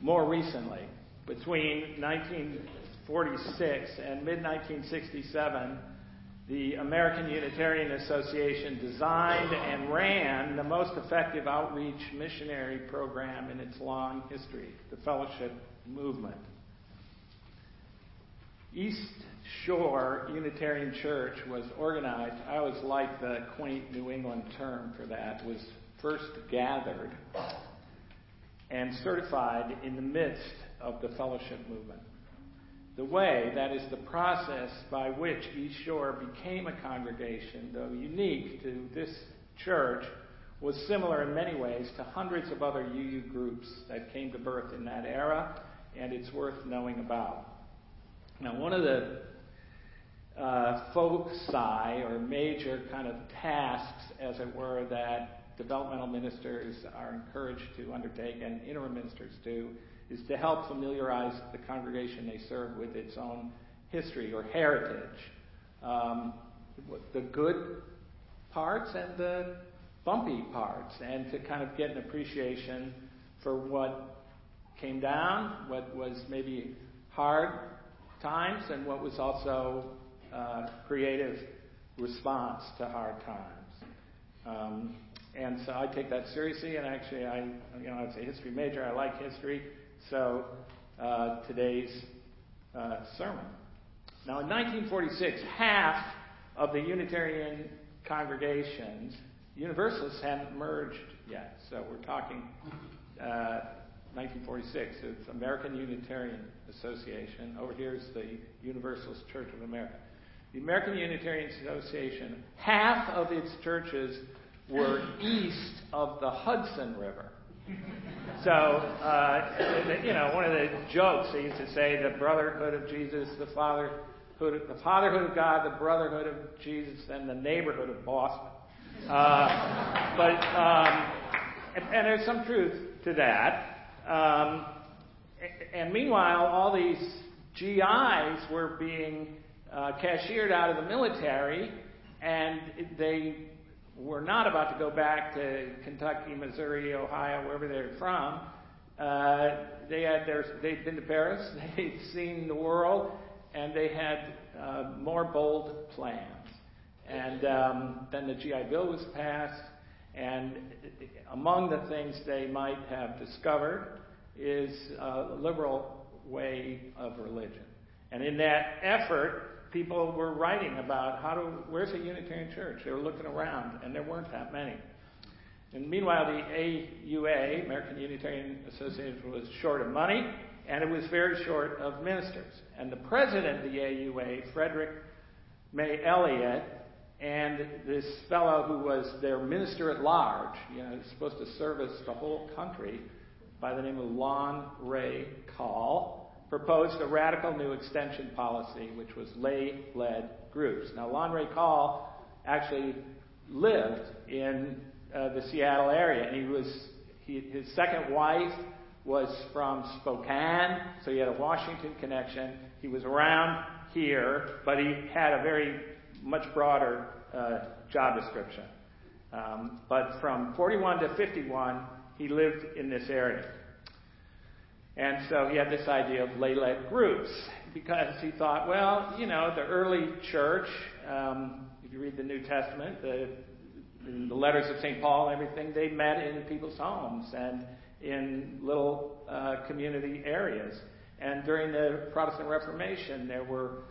more recently. Between 1946 and mid-1967, the American Unitarian Association designed and ran the most effective outreach missionary program in its long history, the Fellowship Movement. East Shore Unitarian Church was organized, I always like the quaint New England term for that, was first gathered and certified in the midst of the Fellowship Movement. The way, that is the process by which East Shore became a congregation, though unique to this church, was similar in many ways to hundreds of other UU groups that came to birth in that era, and it's worth knowing about. Now, one of the foci, or major kind of tasks, as it were, that developmental ministers are encouraged to undertake, and interim ministers do, is to help familiarize the congregation they serve with its own history or heritage. The good parts and the bumpy parts, and to kind of get an appreciation for what came down, what was maybe hard times, and what was also creative response to hard times. And so I take that seriously, and actually I was a history major. I like history. So today's sermon. Now, in 1946, half of the Unitarian congregations, Universalists hadn't merged yet. So we're talking 1946. It's American Unitarian Association. Over here is the Universalist Church of America. The American Unitarian Association, half of its churches were east of the Hudson River. So, one of the jokes they used to say, the brotherhood of Jesus, the fatherhood of God, the brotherhood of Jesus, and the neighborhood of Boston. And there's some truth to that. And meanwhile, all these GIs were being cashiered out of the military, and they were not about to go back to Kentucky, Missouri, Ohio, wherever they're from. They'd been to Paris, they'd seen the world, and they had more bold plans. And then the GI Bill was passed, and among the things they might have discovered is a liberal way of religion. And in that effort, people were writing about where's a Unitarian church? They were looking around, and there weren't that many. And meanwhile, the AUA, American Unitarian Association, was short of money, and it was very short of ministers. And the president of the AUA, Frederick May Elliott, and this fellow who was their minister at large, supposed to service the whole country, by the name of Lon Ray Call, proposed a radical new extension policy, which was lay-led groups. Now, Lon Ray Call actually lived in the Seattle area, and his second wife was from Spokane, so he had a Washington connection. He was around here, but he had a very much broader job description. But from 41 to 51, he lived in this area. And so he had this idea of lay-led groups, because he thought, the early church, if you read the New Testament, the letters of St. Paul and everything, they met in people's homes and in little community areas. And during the Protestant Reformation, there were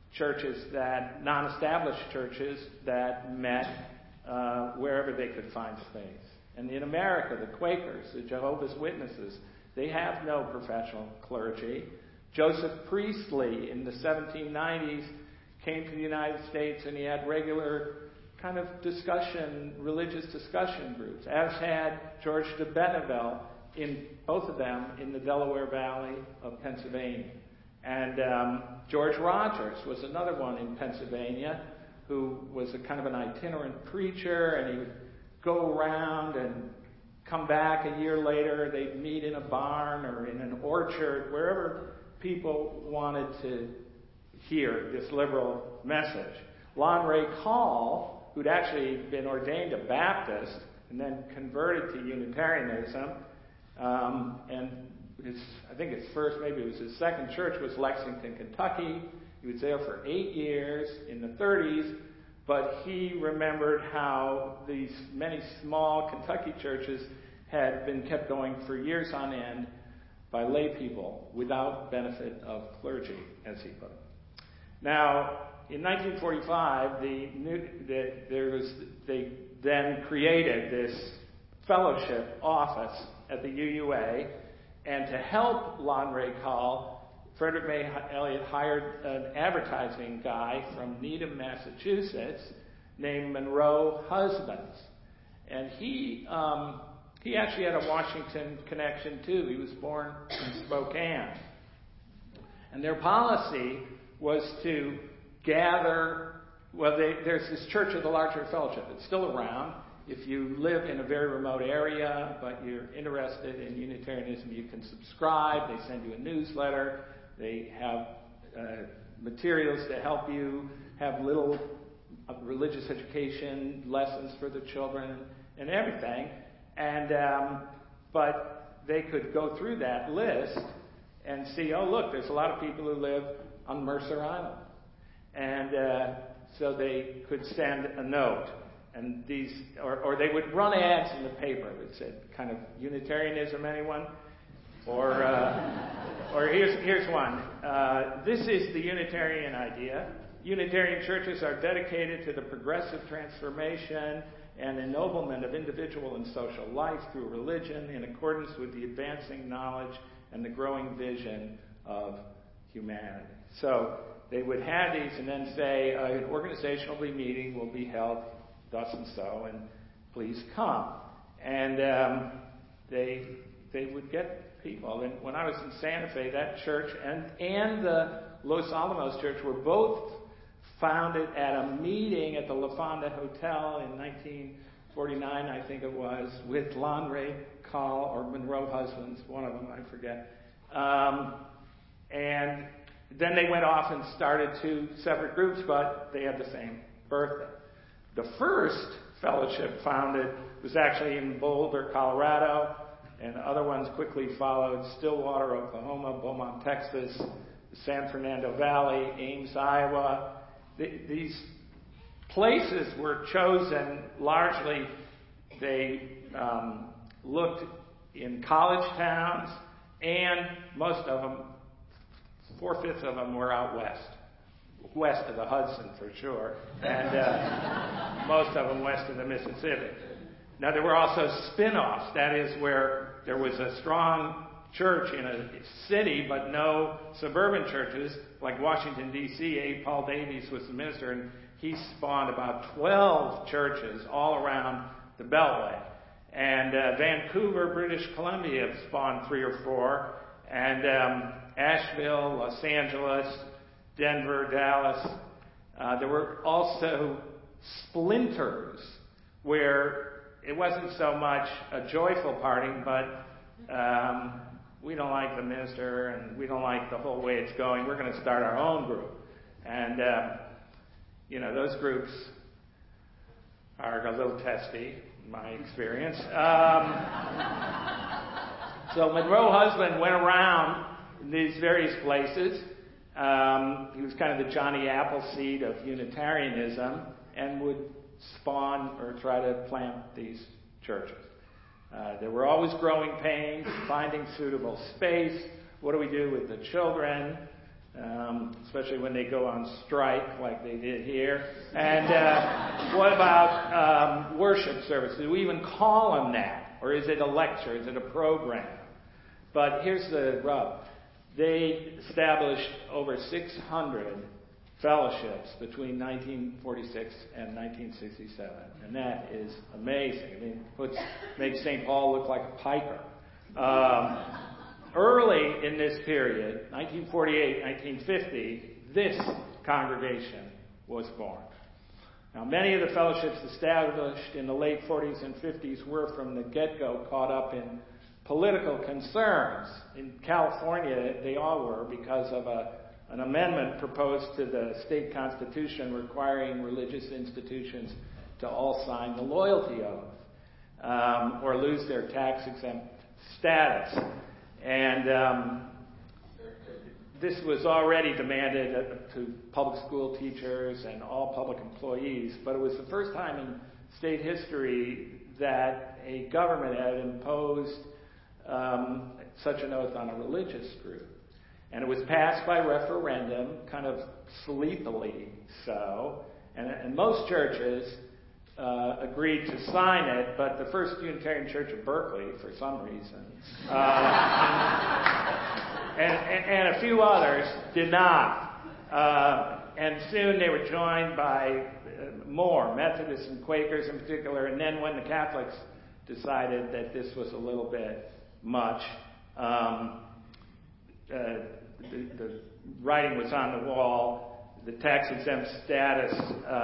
non-established churches that met wherever they could find space. And in America, the Quakers, the Jehovah's Witnesses, they have no professional clergy. Joseph Priestley in the 1790s came to the United States, and he had regular kind of religious discussion groups, as had George de Benneville, both of them in the Delaware Valley of Pennsylvania. And George Rogers was another one in Pennsylvania, who was a kind of an itinerant preacher, and he would go around and come back a year later. They'd meet in a barn or in an orchard, wherever people wanted to hear this liberal message. Lon Ray Call, who'd actually been ordained a Baptist and then converted to Unitarianism, and think his first, maybe it was his second church, was Lexington, Kentucky. He was there for 8 years in the 30s, but he remembered how these many small Kentucky churches had been kept going for years on end by lay people without benefit of clergy, as he put it. Now, in 1945, they then created this fellowship office at the UUA, and to help Lanre Call, Frederick May Elliott hired an advertising guy from Needham, Massachusetts, named Monroe Husbands, and he actually had a Washington connection too. He was born in Spokane, and their policy was to gather. Well, there's this Church of the Larger Fellowship. It's still around. If you live in a very remote area, but you're interested in Unitarianism, you can subscribe. They send you a newsletter. They have materials to help you have little religious education lessons for the children and everything. And but they could go through that list and see, oh, look, there's a lot of people who live on Mercer Island. And so they could send a note. And these, or they would run ads in the paper that said, kind of, Unitarianism, anyone? Or here's one. This is the Unitarian idea. Unitarian churches are dedicated to the progressive transformation and ennoblement of individual and social life through religion in accordance with the advancing knowledge and the growing vision of humanity. So they would have these and then say, an organizational meeting will be held thus and so, and please come. And they would get people. And when I was in Santa Fe, that church and the Los Alamos Church were both founded at a meeting at the La Fonda Hotel in 1949, I think it was, with Lanre Call or Monroe Husbands, one of them, I forget. And then they went off and started 2 separate groups, but they had the same birthday. The first fellowship founded was actually in Boulder, Colorado, and other ones quickly followed: Stillwater, Oklahoma, Beaumont, Texas, the San Fernando Valley, Ames, Iowa. These places were chosen largely, they looked in college towns, and most of them, 4/5 of them, were out west of the Hudson for sure, and most of them west of the Mississippi. Now, there were also spin-offs, that is, where there was a strong church in a city, but no suburban churches, like Washington, D.C. A. Paul Davies was the minister, and he spawned about 12 churches all around the Beltway. And Vancouver, British Columbia spawned 3 or 4, and Asheville, Los Angeles, Denver, Dallas. There were also splinters where it wasn't so much a joyful party, but we don't like the minister and we don't like the whole way it's going. We're going to start our own group. And, those groups are a little testy, in my experience. So Monroe Husband went around these various places. He was kind of the Johnny Appleseed of Unitarianism and would spawn or try to plant these churches. There were always growing pains, finding suitable space. What do we do with the children, especially when they go on strike like they did here? And what about worship service? Do we even call them that? Or is it a lecture? Is it a program? But here's the rub. They established over 600 fellowships between 1946 and 1967, and that is amazing. I mean, makes St. Paul look like a piker. Early in this period, 1948, 1950, this congregation was born. Now, many of the fellowships established in the late 40s and 50s were from the get-go caught up in political concerns. In California, they all were, because of an amendment proposed to the state constitution requiring religious institutions to all sign the loyalty oath or lose their tax-exempt status. And this was already demanded to public school teachers and all public employees, but it was the first time in state history that a government had imposed such an oath on a religious group. And it was passed by referendum, kind of sleepily so, and most churches agreed to sign it, but the First Unitarian Church of Berkeley, for some reason, and a few others did not. And soon they were joined by more, Methodists and Quakers in particular, and then when the Catholics decided that this was a little bit much, the writing was on the wall. The tax-exempt status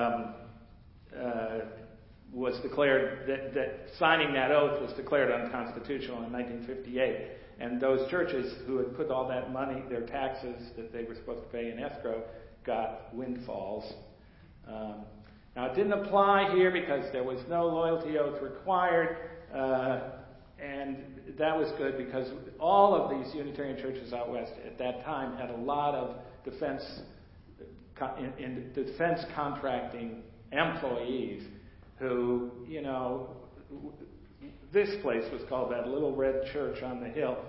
was declared, that signing that oath was declared unconstitutional in 1958. And those churches who had put all that money, their taxes that they were supposed to pay in escrow, got windfalls. Now, it didn't apply here because there was no loyalty oath required, and that was good because all of these Unitarian churches out west at that time had a lot of defense contracting employees who, this place was called that Little Red Church on the hill.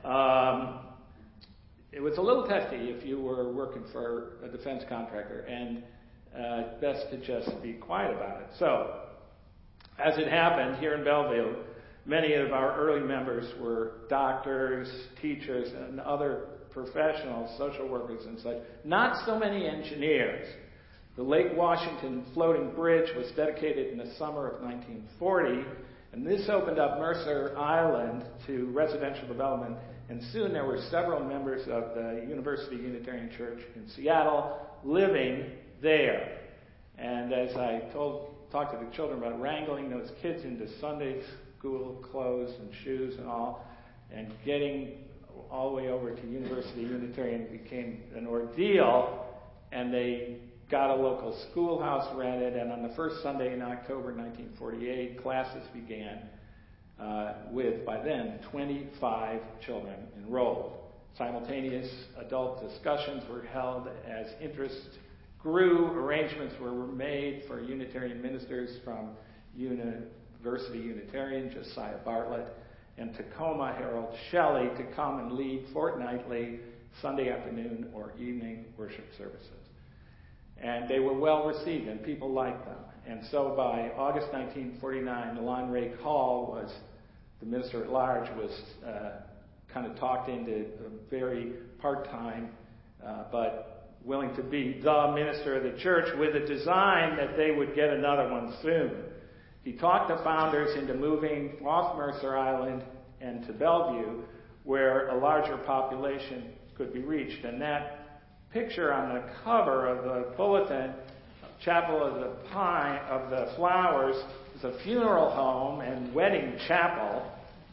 It was a little testy if you were working for a defense contractor, and best to just be quiet about it. So, as it happened here in Belleville, many of our early members were doctors, teachers, and other professionals, social workers and such. Not so many engineers. The Lake Washington floating bridge was dedicated in the summer of 1940, and this opened up Mercer Island to residential development, and soon there were several members of the University Unitarian Church in Seattle living there. And as I talked to the children about wrangling those kids into Sunday school clothes and shoes and all, and getting all the way over to University Unitarian became an ordeal, and they got a local schoolhouse rented, and on the first Sunday in October 1948, classes began with, by then, 25 children enrolled. Simultaneous adult discussions were held as interest grew. Arrangements were made for Unitarian ministers from University Unitarian, Josiah Bartlett, and Tacoma Harold Shelley to come and lead fortnightly Sunday afternoon or evening worship services. And they were well received, and people liked them. And so by August 1949, Lon Ray Call the minister at large, was kind of talked into a very part-time, but willing to be the minister of the church, with a design that they would get another one soon. He talked the founders into moving off Mercer Island and to Bellevue, where a larger population could be reached. And that picture on the cover of the bulletin, Chapel of the Flowers, is a funeral home and wedding chapel.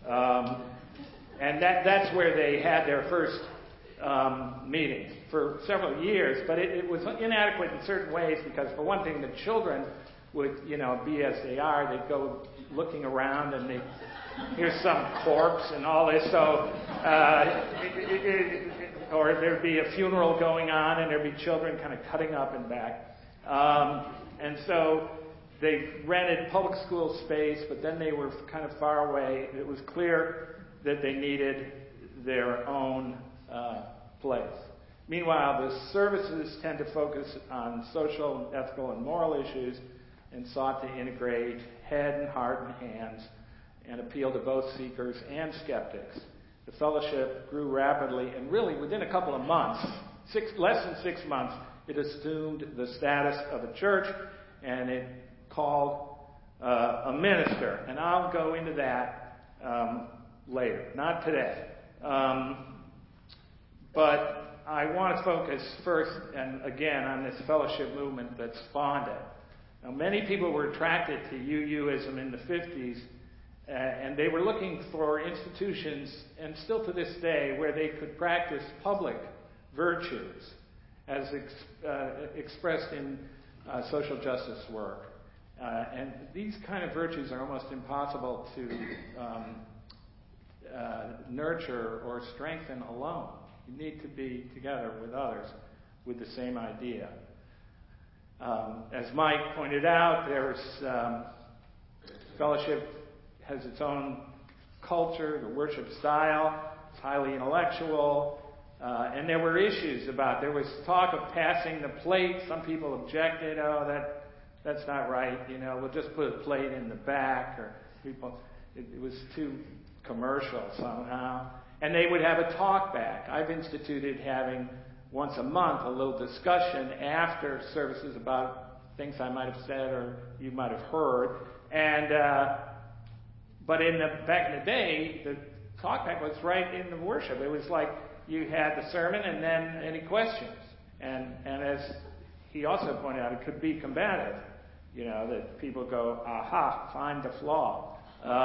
And that's where they had their first meetings for several years. But it was inadequate in certain ways because, for one thing, the children would, be as they are. They'd go looking around and here's some corpse and all this. So, or there'd be a funeral going on and there'd be children kind of cutting up and back. And so they rented public school space, but then they were kind of far away. It was clear that they needed their own place. Meanwhile, the services tend to focus on social, ethical, and moral issues and sought to integrate head and heart and hands and appeal to both seekers and skeptics. The fellowship grew rapidly, and really within a couple of months, less than 6 months, it assumed the status of a church, and it called a minister. And I'll go into that later, not today. But I want to focus first and again on this fellowship movement that spawned it. Now, many people were attracted to UUism in the 50s, and they were looking for institutions, and still to this day, where they could practice public virtues as expressed in social justice work. And these kind of virtues are almost impossible to nurture or strengthen alone. You need to be together with others with the same idea. As Mike pointed out, fellowship has its own culture, the worship style. It's highly intellectual. And there were issues there was talk of passing the plate. Some people objected, that's not right, we'll just put a plate in the back, or it was too commercial somehow. And they would have a talk back. I've instituted having once a month a little discussion after services about things I might have said or you might have heard. And but back in the day, the talk back was right in the worship. It was like you had the sermon and then any questions. And as he also pointed out, it could be combative. That people go, aha, find the flaw.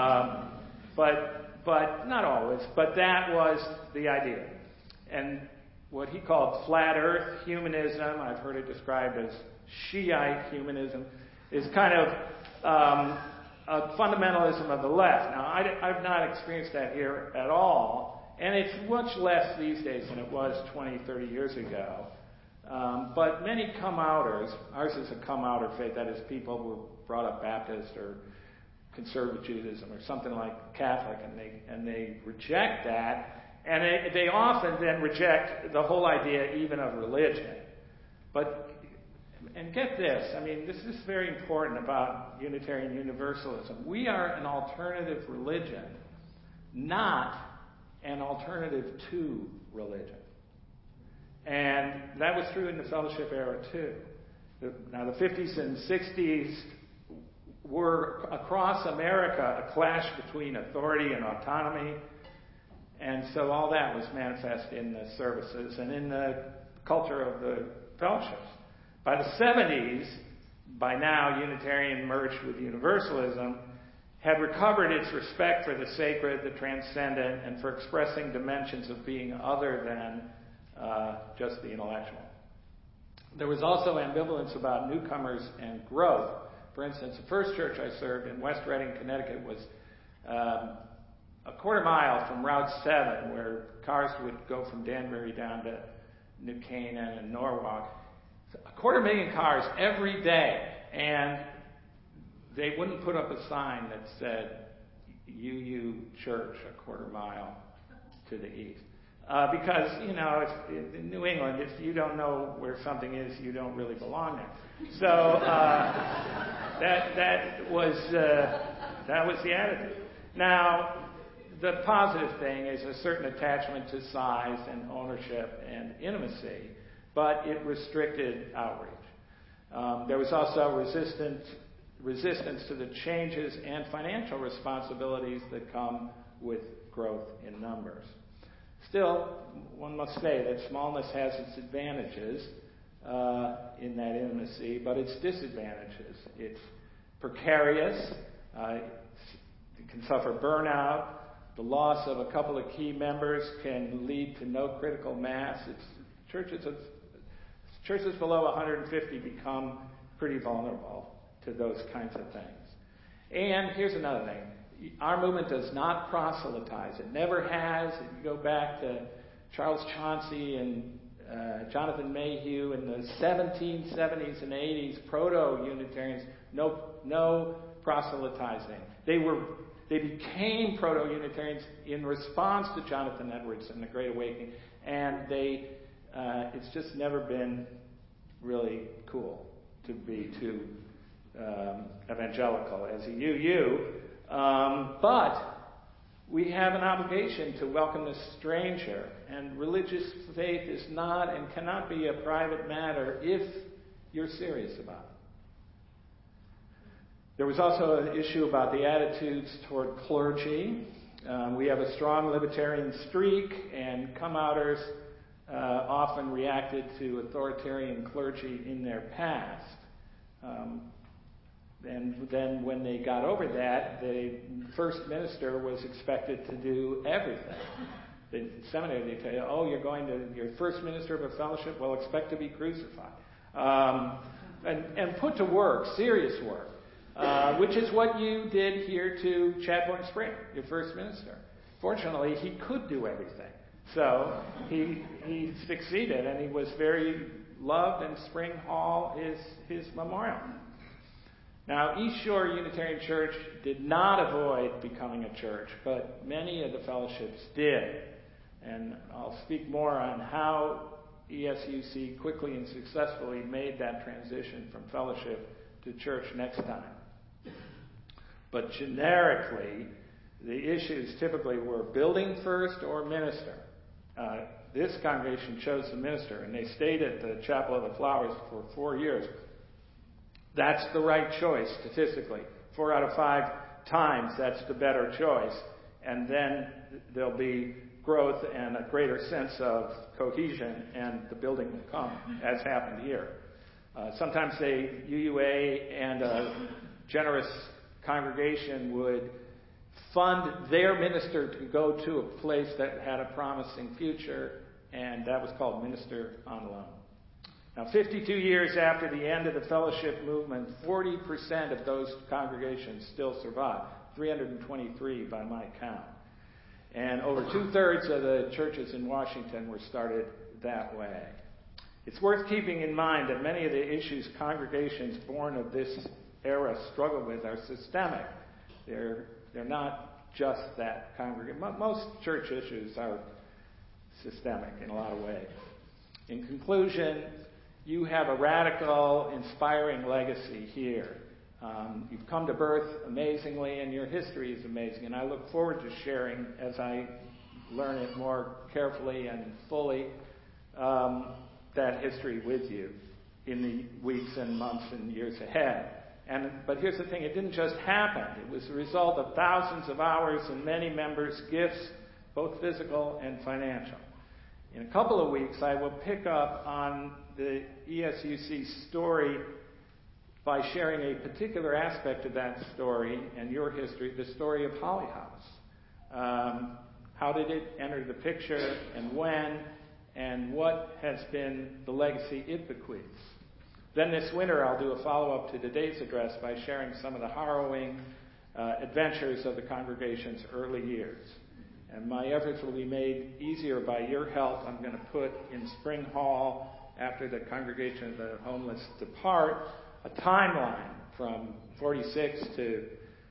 But not always. But that was the idea. And what he called flat earth humanism, I've heard it described as Shiite humanism, is kind of a fundamentalism of the left. Now, I've not experienced that here at all, and it's much less these days than it was 20, 30 years ago. But many come-outers, ours is a come-outer faith, that is, people who were brought up Baptist or conservative Judaism or something like Catholic, and they reject that, and they often then reject the whole idea even of religion. And get this, this is very important about Unitarian Universalism. We are an alternative religion, not an alternative to religion. And that was true in the fellowship era too. Now the 50s and 60s were across America a clash between authority and autonomy. And so all that was manifest in the services and in the culture of the fellowships. By the 70s, by now Unitarian merged with Universalism, had recovered its respect for the sacred, the transcendent, and for expressing dimensions of being other than just the intellectual. There was also ambivalence about newcomers and growth. For instance, the first church I served in West Reading, Connecticut, was a quarter mile from Route 7, where cars would go from Danbury down to New Canaan and Norwalk. 250,000 cars every day, and they wouldn't put up a sign that said UU Church a quarter mile to the east. Because, in New England, if you don't know where something is, you don't really belong there. So that was the attitude. Now, the positive thing is a certain attachment to size and ownership and intimacy, but it restricted outreach. There was also resistance to the changes and financial responsibilities that come with growth in numbers. Still, one must say that smallness has its advantages in that intimacy, but its disadvantages. It's precarious. It can suffer burnout. The loss of a couple of key members can lead to no critical mass. Churches below 150 become pretty vulnerable to those kinds of things. And here's another thing. Our movement does not proselytize. It never has. If you go back to Charles Chauncey and Jonathan Mayhew in the 1770s and 80s, proto-Unitarians, no proselytizing. They became proto-Unitarians in response to Jonathan Edwards and the Great Awakening, and it's just never been really cool to be too evangelical as a UU. But we have an obligation to welcome the stranger, and religious faith is not and cannot be a private matter if you're serious about it. There was also an issue about the attitudes toward clergy. We have a strong libertarian streak, and come-outers often reacted to authoritarian clergy in their past. And then when they got over that, the first minister was expected to do everything. The seminary, they tell you, you're first minister of a fellowship, well, expect to be crucified. And put to work, serious work, which is what you did here to Chadbourne Spring, your first minister. Fortunately, he could do everything. So he succeeded, and he was very loved, and Spring Hall is his memorial. Now, East Shore Unitarian Church did not avoid becoming a church, but many of the fellowships did. And I'll speak more on how ESUC quickly and successfully made that transition from fellowship to church next time. But generically, the issues typically were building first or minister. This congregation chose the minister, and they stayed at the Chapel of the Flowers for 4 years. That's the right choice statistically. 4 out of 5 times, that's the better choice. And then there'll be growth and a greater sense of cohesion, and the building will come, as happened here. Sometimes UUA and a generous congregation would fund their minister to go to a place that had a promising future, and that was called Minister on Loan. Now, 52 years after the end of the fellowship movement, 40% of those congregations still survive, 323 by my count. And over 2/3 of the churches in Washington were started that way. It's worth keeping in mind that many of the issues congregations born of this era struggle with are systemic. They're not just that congregation. Most church issues are systemic in a lot of ways. In conclusion, you have a radical, inspiring legacy here. You've come to birth amazingly, and your history is amazing. And I look forward to sharing, as I learn it more carefully and fully, that history with you in the weeks and months and years ahead. But here's the thing, it didn't just happen. It was the result of thousands of hours and many members' gifts, both physical and financial. In a couple of weeks, I will pick up on the ESUC story by sharing a particular aspect of that story and your history, the story of Holly House. How did it enter the picture, and when, and what has been the legacy it bequeaths? Then this winter, I'll do a follow-up to today's address by sharing some of the harrowing adventures of the congregation's early years. And my efforts will be made easier by your help. I'm going to put in Spring Hall, after the congregation of the homeless depart, a timeline from 46 to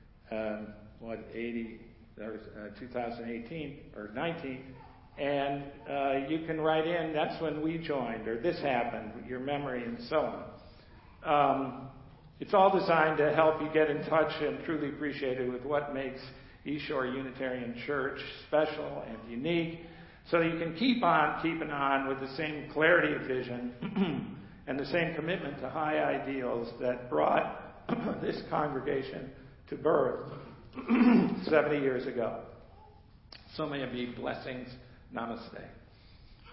2018 or 19. And you can write in, that's when we joined, or this happened, your memory, and so on. It's all designed to help you get in touch and truly appreciate it with what makes East Shore Unitarian Church special and unique, so that you can keep on keeping on with the same clarity of vision and the same commitment to high ideals that brought this congregation to birth 70 years ago. So may it be blessings. Namaste.